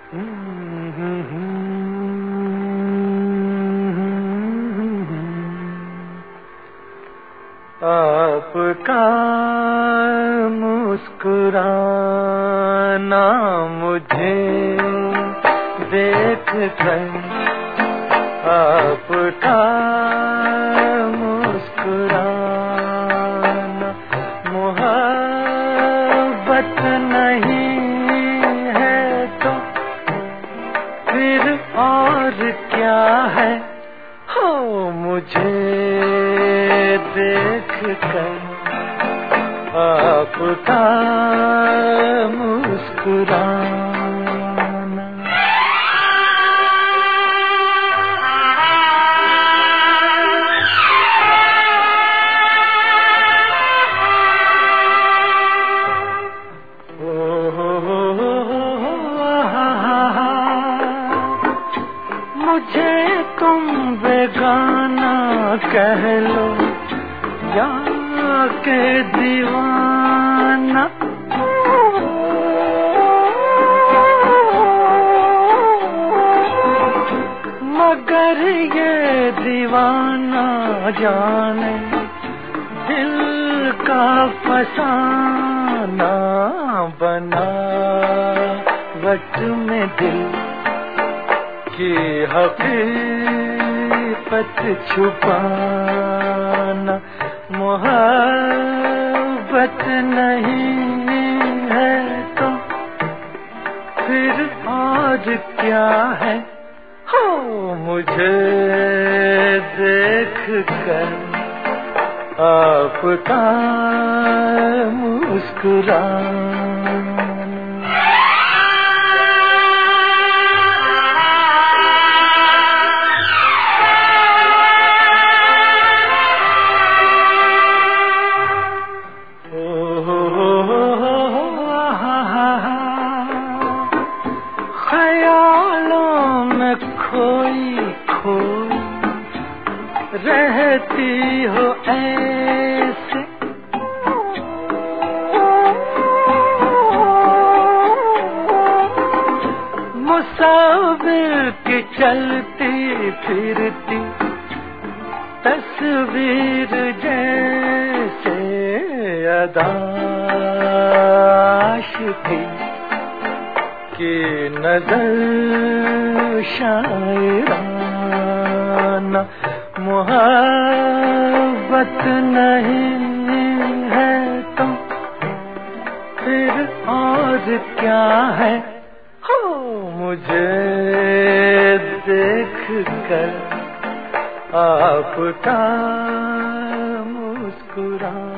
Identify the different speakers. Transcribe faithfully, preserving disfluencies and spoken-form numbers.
Speaker 1: आपका मुस्कुराना मुझे देख कर, आपका मुस्कुराना मोहब्बत नहीं है तो फिर और क्या है। हो मुझे देख कर आपका मुस्कुराना। ओ हो हो हो मुझे तुम बेगाना कह लो या के दीवाना, मगर ये दीवाना जाने दिल का फसाना बना वट में दिल की हकीकत छुपाना। मोहब्बत नहीं है तो फिर और क्या है। हो मुझे देख कर आपका मुस्कुराना। ख्यालों में खोई खोई रहती हो ऐसे, मुसाफिर की चलती फिरती तस्वीर जैसे अदाश थी कि नजर शायराना। मोहब्बत नहीं है तो फिर और क्या है। हो मुझे देख कर आपका मुस्कुराना।